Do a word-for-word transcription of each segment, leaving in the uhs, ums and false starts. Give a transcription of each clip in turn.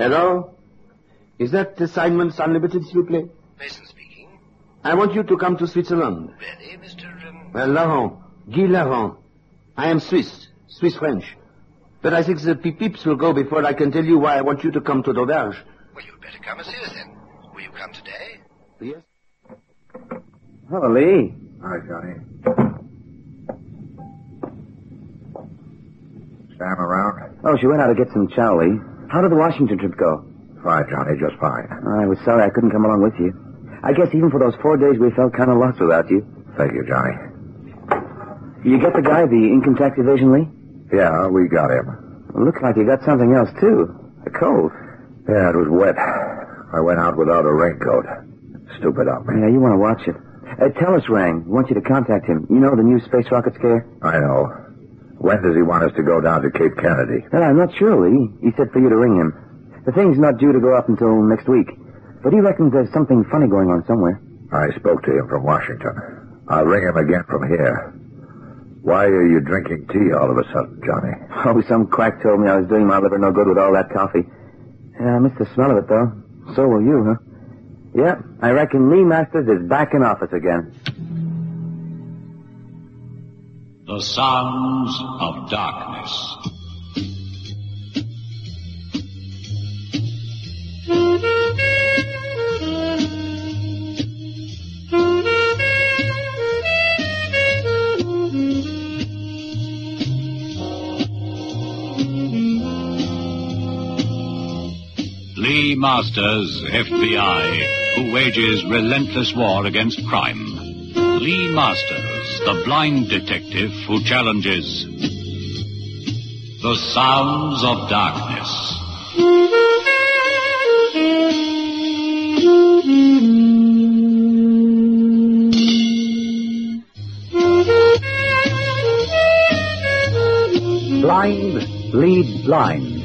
Hello? Is that Assignments Unlimited, s'il vous plaît? Mason speaking. I want you to come to Switzerland. Really, Mister Um... Well, Laurent. Guy Laurent. I am Swiss. Swiss-French. But I think the peeps will go before I can tell you why I want you to come to l'auberge. Well, you'd better come and see us then. Will you come today? Yes. Hello, Lee. Hi, Johnny. Sam around? Oh, she went out to get some chow, Lee. How did the Washington trip go? Fine, Johnny, just fine. I was sorry I couldn't come along with you. I guess even for those four days we felt kind of lost without you. Thank you, Johnny. You get the guy, the income tax evasion, Lee? Yeah, we got him. Well, looks like you got something else, too. A cold. Yeah, it was wet. I went out without a raincoat. Stupid of me. Yeah, you want to watch it. Uh, Tellis rang. Wants you to contact him. You know the new space rocket scare? I know. When does he want us to go down to Cape Kennedy? Well, I'm not sure, Lee. He said for you to ring him. The thing's not due to go up until next week. But he reckons there's something funny going on somewhere. I spoke to him from Washington. I'll ring him again from here. Why are you drinking tea all of a sudden, Johnny? Oh, some quack told me I was doing my liver no good with all that coffee. Yeah, I missed the smell of it, though. So will you, huh? Yeah, I reckon Lee Masters is back in office again. The Sounds of Darkness. Lee Masters, F B I, who wages relentless war against crime. Lee Masters, the blind detective who challenges the sounds of darkness. Blind lead blind.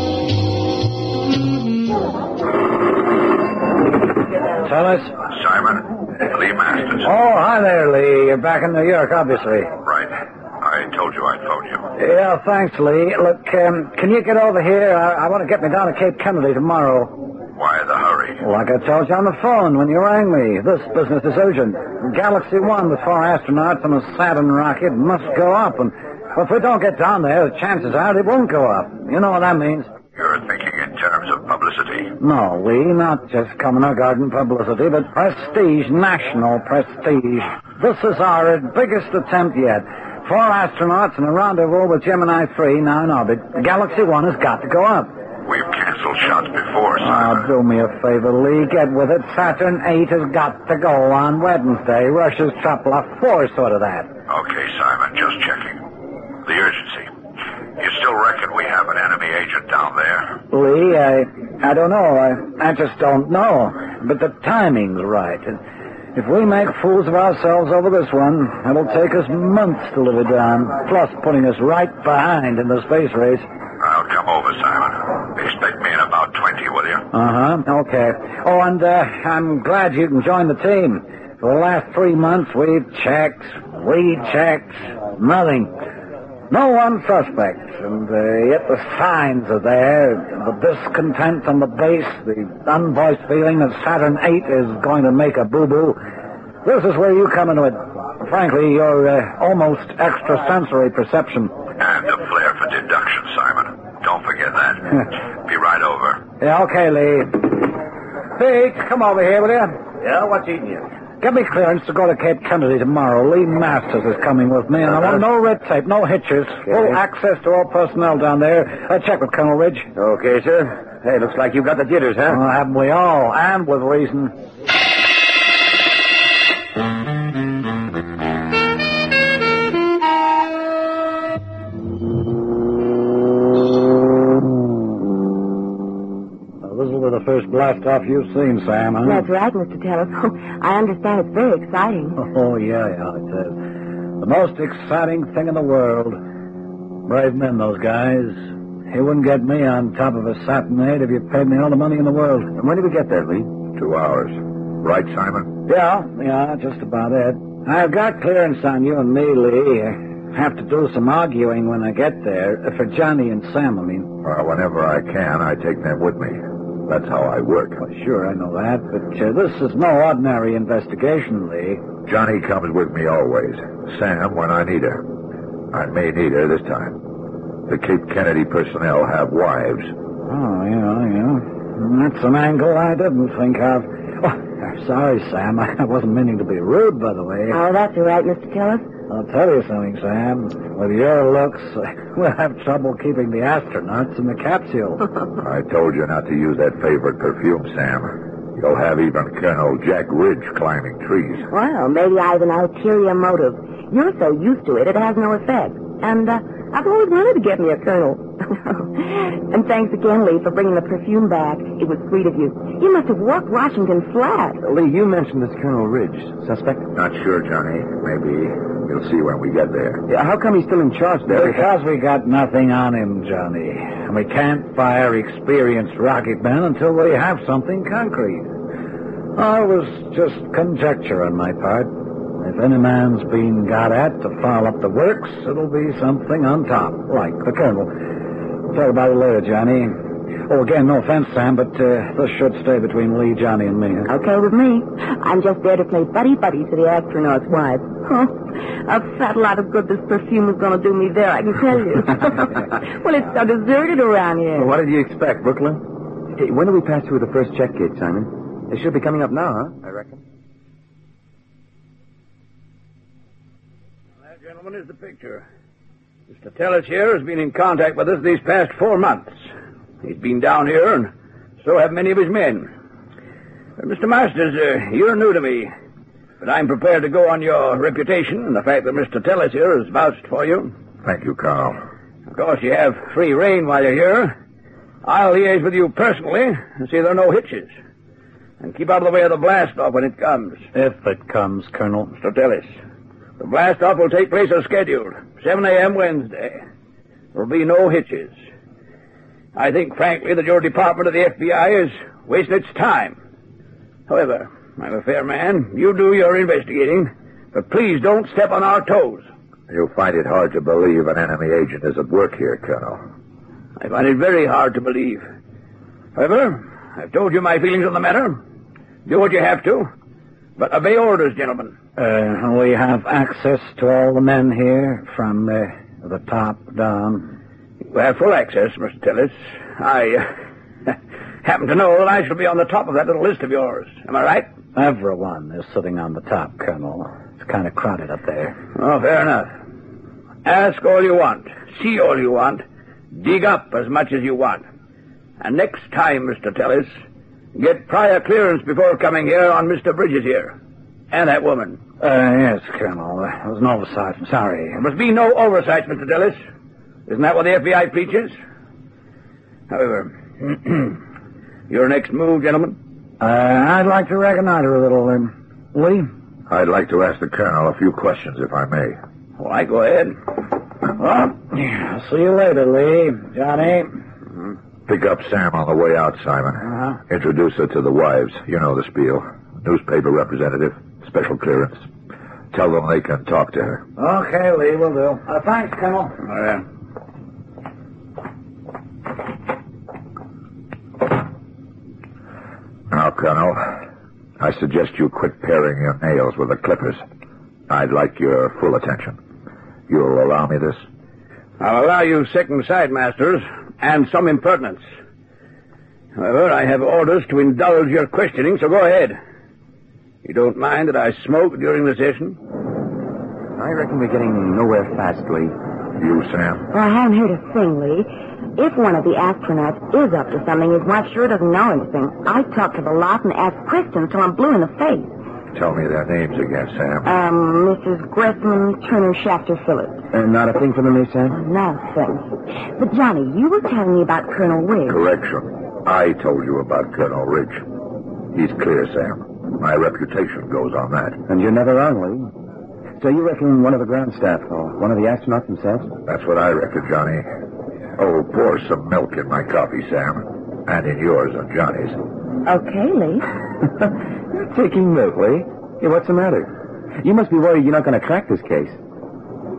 Tell us. Simon, Lee Masters. Oh, hi there, Lee. You're back in New York, obviously. Right. I told you I'd phone you. Yeah, thanks, Lee. Look, um, can you get over here? I, I want to get me down to Cape Kennedy tomorrow. Why the hurry? Like I told you on the phone when you rang me. This business is urgent. Galaxy One with four astronauts and a Saturn rocket must go up. And well, if we don't get down there, the chances are it won't go up. You know what that means. You're thinking in terms of publicity. No, Lee, not just Commoner Garden publicity, but prestige, national prestige. This is our biggest attempt yet. Four astronauts and a rendezvous with Gemini three now in orbit. Galaxy One has got to go up. We've canceled shots before, Simon. Oh, do me a favor, Lee. Get with it. Saturn eight has got to go on Wednesday. Russia's Chapla four sort of that. Okay, Simon, just checking. The urgency. You still reckon we have an enemy agent down there? Lee, I I don't know. I, I just don't know. But the timing's right. If we make fools of ourselves over this one, it'll take us months to live it down, plus putting us right behind in the space race. I'll come over, Simon. Expect me in about twenty, will you? Uh-huh. Okay. Oh, and uh, I'm glad you can join the team. For the last three months, we've checked, rechecked, nothing. No one suspect, and uh, yet the signs are there. The discontent on the base, the unvoiced feeling that Saturn eight is going to make a boo-boo. This is where you come into it. Frankly, your uh, almost extrasensory perception. And a flair for deduction, Simon. Don't forget that. Be right over. Yeah, okay, Lee. Pete, come over here, will you? Yeah, what's eating you? Get me clearance to go to Cape Kennedy tomorrow. Lee Masters is coming with me, and I want no red tape, no hitches. Okay. Full access to all personnel down there. I check with Colonel Ridge. Okay, sir. Hey, looks like you've got the jitters, huh? Oh, haven't we all? And with reason. The first blast-off you've seen, Sam, huh? That's right, Mister Tellis. I understand it's very exciting. Oh, yeah, yeah, it is. The most exciting thing in the world. Brave men, those guys. You wouldn't get me on top of a Saturn eight if you paid me all the money in the world. And when did we get there, Lee? Two hours. Right, Simon? Yeah, yeah, just about it. I've got clearance on you and me, Lee. have to do some arguing when I get there. Uh, for Johnny and Sam, I mean. Well, whenever I can, I take them with me. That's how I work. Well, sure, I know that, but uh, this is no ordinary investigation, Lee. Johnny comes with me always. Sam, when I need her. I may need her this time. The Cape Kennedy personnel have wives. Oh, yeah, yeah. That's an angle I didn't think of. Oh, sorry, Sam. I wasn't meaning to be rude, by the way. Oh, that's all right, Mister Tillis. I'll tell you something, Sam. With your looks, we'll have trouble keeping the astronauts in the capsule. I told you not to use that favorite perfume, Sam. You'll have even Colonel Jack Ridge climbing trees. Well, maybe I have an ulterior motive. You're so used to it, it has no effect. And uh, I've always wanted to get me a colonel. And thanks again, Lee, for bringing the perfume back. It was sweet of you. You must have walked Washington flat. Lee, you mentioned this Colonel Ridge. Suspect? Not sure, Johnny. Maybe. You'll see when we get there. Yeah, how come he's still in charge there? Because we got nothing on him, Johnny. And we can't fire experienced rocket men until we have something concrete. Oh, it was just conjecture on my part. If any man's been got at to foul up the works, it'll be something on top, like the Colonel. We'll talk about it later, Johnny. Oh, again, no offense, Sam, but uh, this should stay between Lee, Johnny, and me. Huh? Okay with me. I'm just there to play buddy-buddy to the astronauts' wives. Huh? A fat lot of good this perfume is going to do me there, I can tell you. Well, it's so deserted around here. Well, what did you expect, Brooklyn? Hey, when do we pass through the first check gate, Simon? They should be coming up now, huh? I reckon. That, gentlemen, is the picture. Mister Tellis here has been in contact with us these past four months. He's been down here, and so have many of his men. Uh, Mister Masters, uh, you're new to me, but I'm prepared to go on your reputation and the fact that Mister Tellis here has vouched for you. Thank you, Colonel. Of course, you have free rein while you're here. I'll liaise with you personally and see there are no hitches. And keep out of the way of the blast-off when it comes. If it comes, Colonel. Mister Tellis, the blast-off will take place as scheduled, seven a.m. Wednesday. There'll be no hitches. I think, frankly, that your department of the F B I is wasting its time. However, I'm a fair man. You do your investigating, but please don't step on our toes. You'll find it hard to believe an enemy agent is at work here, Colonel. I find it very hard to believe. However, I've told you my feelings on the matter. Do what you have to, but obey orders, gentlemen. Uh, we have access to all the men here from uh, the top down. You have full access, Mister Tillis. I uh, happen to know that I shall be on the top of that little list of yours. Am I right? Everyone is sitting on the top, Colonel. It's kind of crowded up there. Oh, fair enough. Ask all you want. See all you want. Dig up as much as you want. And next time, Mister Tellis, get prior clearance before coming here on Mister Bridges here. And that woman. Uh, yes, Colonel. There was an oversight. I'm sorry. There must be no oversight, Mister Tellis. Isn't that what the F B I preaches? However, your next move, gentlemen? Uh, I'd like to reconnoiter a little, um, Lee? I'd like to ask the Colonel a few questions, if I may. All right, go ahead. Well, I'll see you later, Lee. Johnny? Mm-hmm. Pick up Sam on the way out, Simon. Uh-huh. Introduce her to the wives. You know the spiel. Newspaper representative, special clearance. Tell them they can talk to her. Okay, Lee, will do. Uh, thanks, Colonel. All right. Now, Colonel, I suggest you quit paring your nails with the clippers. I'd like your full attention. You'll allow me this? I'll allow you second sight, Masters, and some impertinence. However, I have orders to indulge your questioning, so go ahead. You don't mind that I smoke during the session? I reckon we're getting nowhere fast, Lee. You, Sam? Well, I haven't heard a thing, Lee. If one of the astronauts is up to something, his wife sure doesn't know anything. I talked to the lot and asked questions till I'm blue in the face. Tell me their names again, Sam. Um, Missus Gressman, Turner, Shafter, Phillips. Uh, not a thing for them, eh, Sam? Nothing. But, Johnny, you were telling me about Colonel Ridge. Correction. I told you about Colonel Ridge. He's clear, Sam. My reputation goes on that. And you're never wrong, Lee. So you reckon one of the ground staff, or one of the astronauts themselves? That's what I reckon, Johnny. Oh, pour some milk in my coffee, Sam. And in yours and Johnny's. Okay, Lee. You're taking milk, Lee. Hey, what's the matter? You must be worried you're not going to crack this case.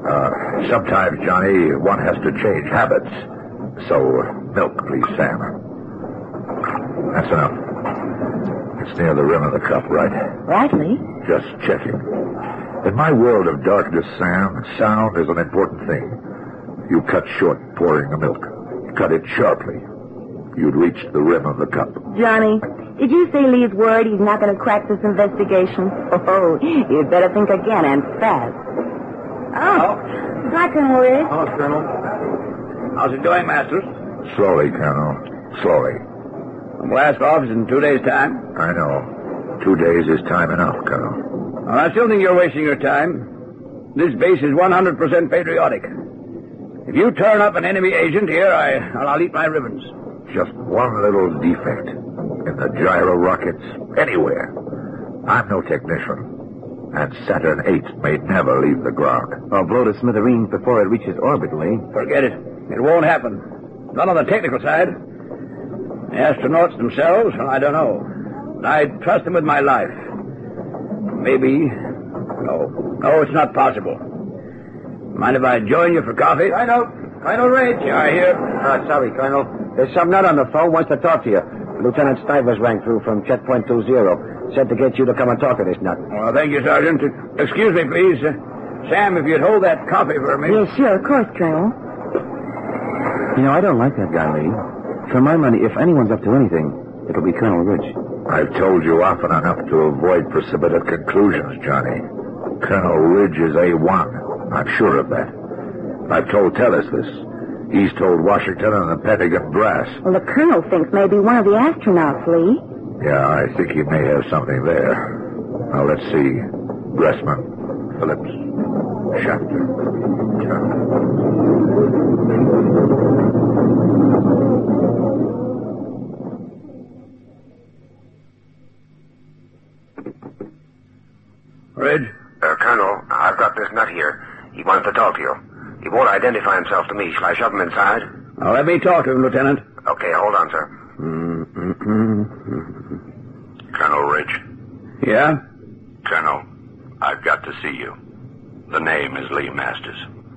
Uh, sometimes, Johnny, one has to change habits. So, milk, please, Sam. That's enough. It's near the rim of the cup, right? Right, Lee. Just checking. In my world of darkness, Sam, sound is an important thing. You cut short pouring the milk. Cut it sharply. You'd reach the rim of the cup. Johnny, did you say Lee's worried he's not going to crack this investigation? Oh, you'd better think again and fast. Oh, hi, Colonel Ridge. Oh, Colonel. How's it going, Masters? Slowly, Colonel. Slowly. The blast off is in two days' time. I know. Two days is time enough, Colonel. Well, I still think you're wasting your time. This base is one hundred percent patriotic. If you turn up an enemy agent here, I, I'll eat my ribbons. Just one little defect. In the gyro rockets, anywhere. I'm no technician. And Saturn eight may never leave the ground. Or blow to smithereens before it reaches orbit, Lee. Forget it. It won't happen. Not on the technical side. The astronauts themselves, well, I don't know. But I'd trust them with my life. Maybe. No. No, it's not possible. Mind if I join you for coffee? Colonel. Colonel Ridge. Yeah, here. Ah, sorry, Colonel. There's some nut on the phone wants to talk to you. Lieutenant Stivers rang through from checkpoint two zero. Said to get you to come and talk to this nut. Well, thank you, Sergeant. Excuse me, please. Uh, Sam, if you'd hold that coffee for me. Yes, sure, of course, Colonel. You know, I don't like that guy, Lee. For my money, if anyone's up to anything, it'll be Colonel Ridge. I've told you often enough to avoid precipitate conclusions, Johnny. Colonel Ridge is A one. I'm sure of that. I've told Tellis this. He's told Washington and the Pentagon brass. Well, the Colonel thinks maybe one of the astronauts, Lee. Yeah, I think he may have something there. Now, let's see. Gressman, Phillips, Shafter. Ridge? Uh, Colonel, I've got this nut here. He wants to talk to you. He won't identify himself to me. Shall I shove him inside? Now, let me talk to him, Lieutenant. Okay, hold on, sir. Colonel Ridge. Yeah? Colonel, I've got to see you. The name is Lee Masters.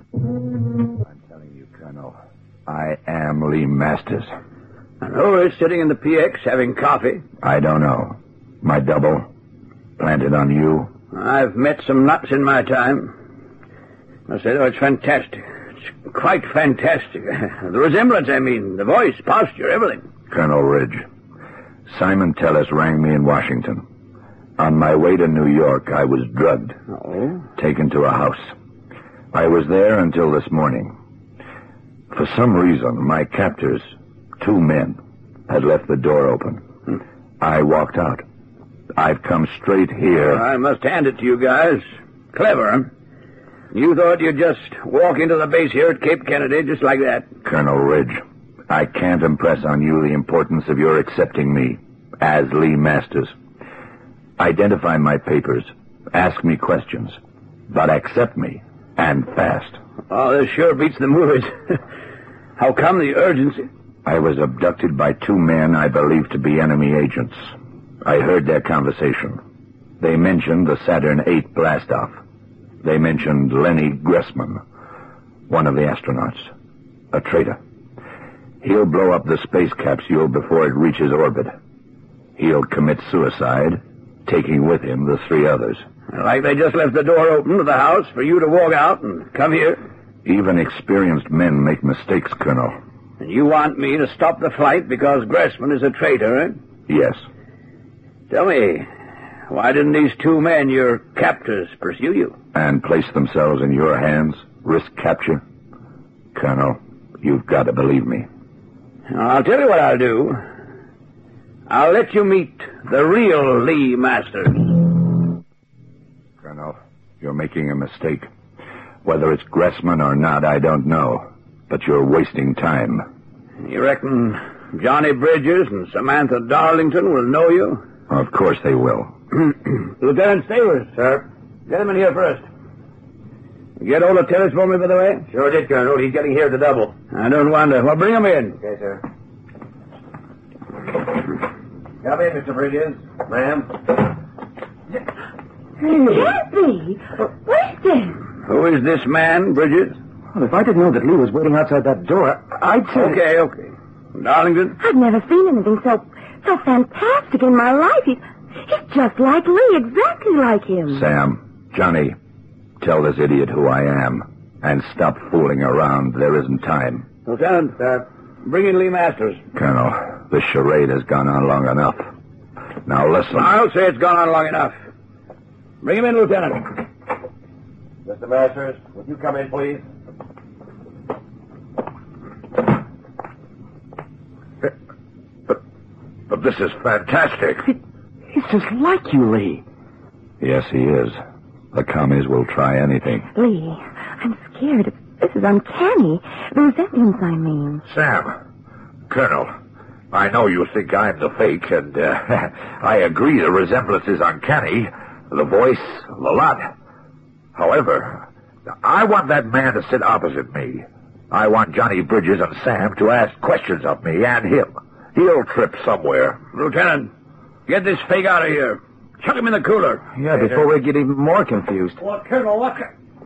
I'm telling you, Colonel, I am Lee Masters. And who is sitting in the P X having coffee? I don't know. My double, planted on you. I've met some nuts in my time. I say, though, it's fantastic. It's quite fantastic. The resemblance, I mean, the voice, posture, everything. Colonel Ridge, Simon Tellis rang me in Washington. On my way to New York, I was drugged. Oh? Taken to a house. I was there until this morning. For some reason, my captors, two men, had left the door open. Hmm. I walked out. I've come straight here. I must hand it to you guys. Clever, huh? You thought you'd just walk into the base here at Cape Kennedy just like that? Colonel Ridge, I can't impress on you the importance of your accepting me as Lee Masters. Identify my papers. Ask me questions. But accept me, and fast. Oh, this sure beats the movies. How come the urgency? I was abducted by two men I believe to be enemy agents. I heard their conversation. They mentioned the Saturn eight blastoff. They mentioned Lenny Gressman, one of the astronauts, a traitor. He'll blow up the space capsule before it reaches orbit. He'll commit suicide, taking with him the three others. Like they just left the door open to the house for you to walk out and come here? Even experienced men make mistakes, Colonel. And you want me to stop the flight because Gressman is a traitor, eh? Yes. Tell me, why didn't these two men, your captors, pursue you? And place themselves in your hands? Risk capture? Colonel, you've got to believe me. I'll tell you what I'll do. I'll let you meet the real Lee Masters. Colonel, you're making a mistake. Whether it's Gressman or not, I don't know. But you're wasting time. You reckon Johnny Bridges and Samantha Darlington will know you? Of course they will. Lieutenant Stivers. Sir? Get him in here first. You get all the Tellis for me, by the way? Sure did, Colonel. He's getting here at the double. I don't wonder. Well, bring him in. Okay, sir. Come in, Mister Bridges. Ma'am. Happy! Where's this? Who is this man, Bridges? Well, if I didn't know that Lee was waiting outside that door, I'd say... Okay, okay. Darlington? I've never seen anything so so fantastic in my life. He's, he's just like Lee, exactly like him. Sam, Johnny, tell this idiot who I am, and stop fooling around. There isn't time. Lieutenant, uh, bring in Lee Masters. Colonel, the charade has gone on long enough. Now listen. I'll say it's gone on long enough. Bring him in, Lieutenant. Mister Masters, would you come in, please? But, but this is fantastic. He's just like you, Lee. Yes, he is. The commies will try anything. Lee, I'm scared. This is uncanny. The resemblance, I mean. Sam, Colonel, I know you think I'm the fake, and uh, I agree the resemblance is uncanny. The voice, the lot. However, I want that man to sit opposite me. I want Johnny Bridges and Sam to ask questions of me and him. He'll trip somewhere. Lieutenant, get this fake out of here. Chuck him in the cooler. Yeah, before we get even more confused. Well, Colonel, what...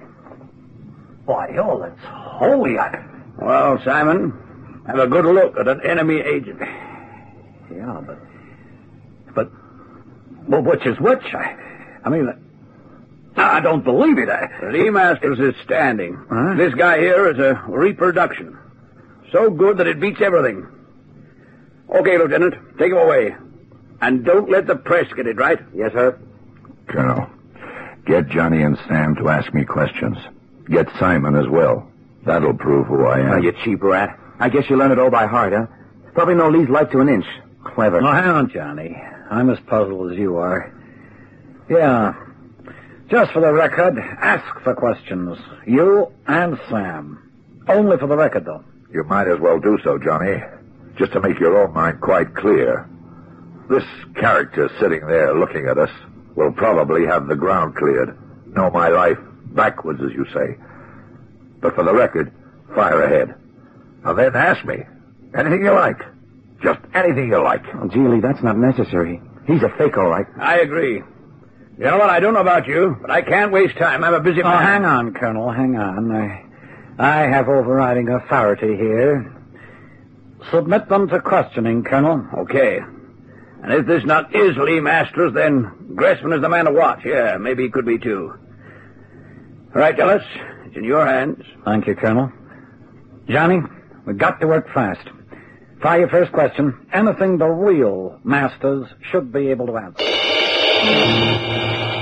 Why, oh, that's holy. Well, Simon, have a good look at an enemy agent. Yeah, but... But... Well, which is which? I, I mean... I don't believe it. I... Lee Masters is standing. Huh? This guy here is a reproduction. So good that it beats everything. Okay, Lieutenant, take him away. And don't let the press get it, right? Yes, sir. Colonel, get Johnny and Sam to ask me questions. Get Simon as well. That'll prove who I am. Oh, you cheap rat. I guess you learned it all by heart, huh? Probably know Lee's life to an inch. Clever. Now, hang on, Johnny. I'm as puzzled as you are. Yeah. Just for the record, ask for questions. You and Sam. Only for the record, though. You might as well do so, Johnny. Just to make your own mind quite clear. This character sitting there looking at us will probably have the ground cleared. Know my life backwards, as you say. But for the record, fire ahead. And then ask me. Anything you like. Just anything you like. Oh, gee, Lee, that's not necessary. He's a fake, all right. I agree. You know what? I don't know about you, but I can't waste time. I'm a busy Oh, man. hang on, Colonel, hang on. I, I have overriding authority here. Submit them to questioning, Colonel. Okay. And if this not is Lee Masters, then Gressman is the man to watch. Yeah, maybe he could be, too. All right, Ellis, it's in your hands. Thank you, Colonel. Johnny, we've got to work fast. Try your first question. Anything the real Masters should be able to answer.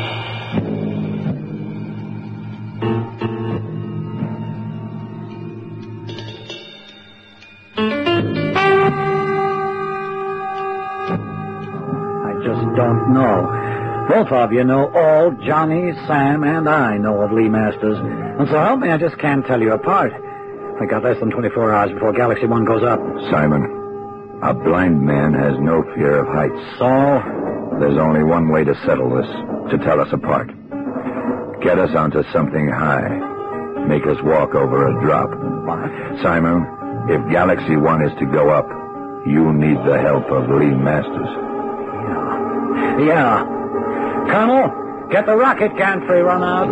Don't know. Both of you know all Johnny, Sam, and I know of Lee Masters. And so help me, I just can't tell you apart. I got less than twenty-four hours before Galaxy One goes up. Simon, a blind man has no fear of heights. So? There's only one way to settle this, to tell us apart. Get us onto something high. Make us walk over a drop. What? Simon, if Galaxy One is to go up, you need the help of Lee Masters. Yeah. Colonel, get the rocket gantry run out.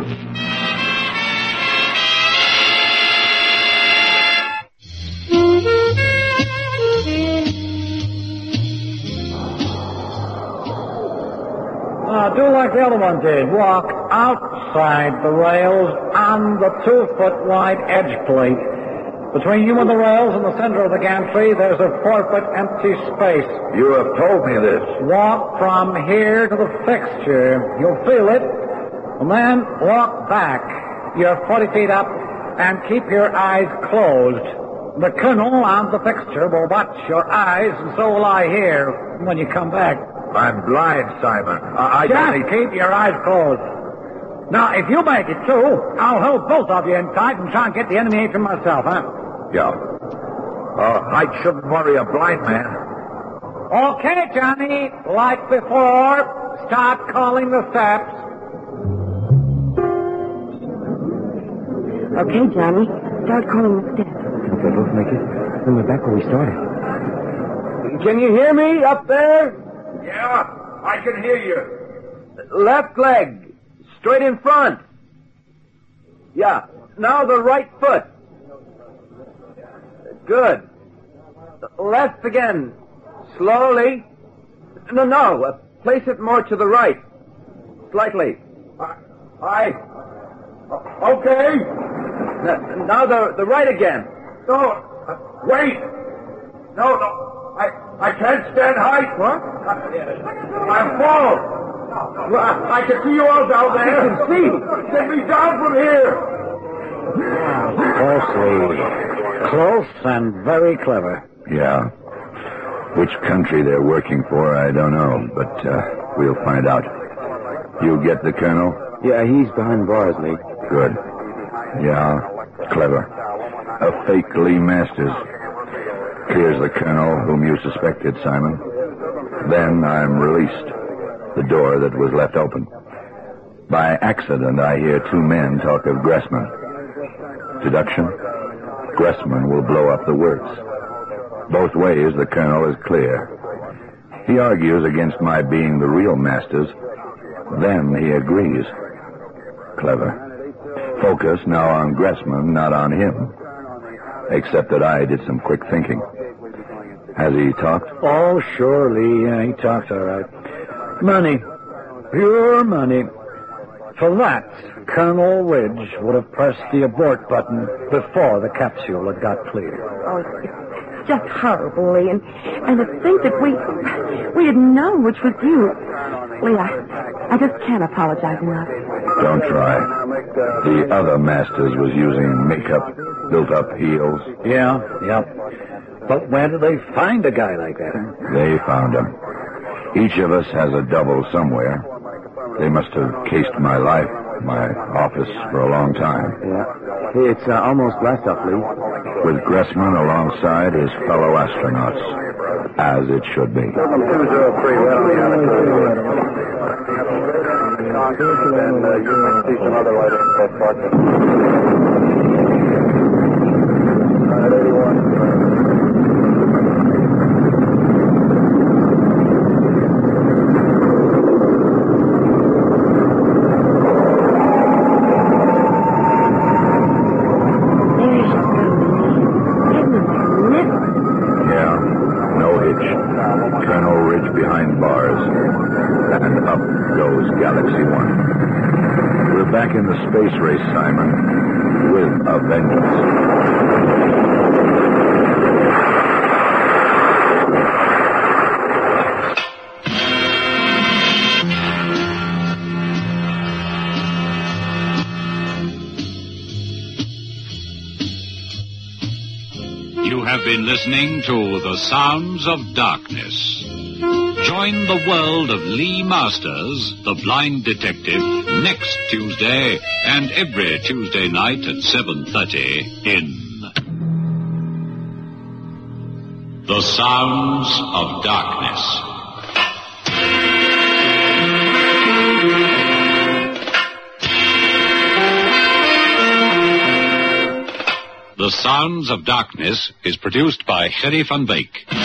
Uh, do like the other one did. Walk outside the rails on the two-foot wide edge plate. Between you and the rails in the center of the gantry, there's a four-foot empty space. You have told me this. Walk from here to the fixture. You'll feel it. And then walk back. You're forty feet up, and keep your eyes closed. The colonel on the fixture will watch your eyes, and so will I here when you come back. I'm blind, Simon. I, I Just don't need... keep your eyes closed. Now, if you make it too, I'll hold both of you in tight and try and get the enemy agent myself, huh? Yeah. Uh, height shouldn't worry a blind man. Okay, Johnny. Like before, start calling the steps. Okay, Johnny. Start calling the steps. If they both make it, then we're back where we started. Can you hear me up there? Yeah, I can hear you. Left leg. Straight in front. Yeah. Now the right foot. Good. Left again. Slowly. No, no. Uh, place it more to the right. Slightly. I... I... Okay. Now, now the, the right again. No, uh, wait. No, no. I I can't stand height. What? I, I'm full. Well, I, I can see you all down there. I can see. Get me down from here. Closely. Close and very clever. Yeah. Which country they're working for, I don't know, but uh, we'll find out. You get the colonel? Yeah, he's behind bars, Lee. Good. Yeah, clever. A fake Lee Masters. Clears the colonel whom you suspected, Simon. Then I'm released. The door that was left open. By accident, I hear two men talk of Gressman. Deduction? Gressman will blow up the works. Both ways, the colonel is clear. He argues against my being the real Masters. Then he agrees. Clever. Focus now on Gressman, not on him. Except that I did some quick thinking. Has he talked? Oh, surely. Yeah, he talks all right. Money. Pure money. For that, Colonel Ridge would have pressed the abort button before the capsule had got clear. Oh, it's just horrible, Lee. And, and to think that we we didn't know which was you. Lee, I, I just can't apologize enough. Don't try. The other Masters was using makeup, built-up heels. Yeah, yeah. But where do they find a guy like that? They found him. Each of us has a double somewhere. They must have cased my life, my office, for a long time. Yeah. It's uh, almost blast off, Lee. With Gressman alongside his fellow astronauts, as it should be. Back in the space race, Simon, with a vengeance. You have been listening to The Sounds of Darkness. Join the world of Lee Masters, the blind detective, next Tuesday and every Tuesday night at seven thirty in The Sounds of Darkness. The Sounds of Darkness is produced by Gerry van Beek.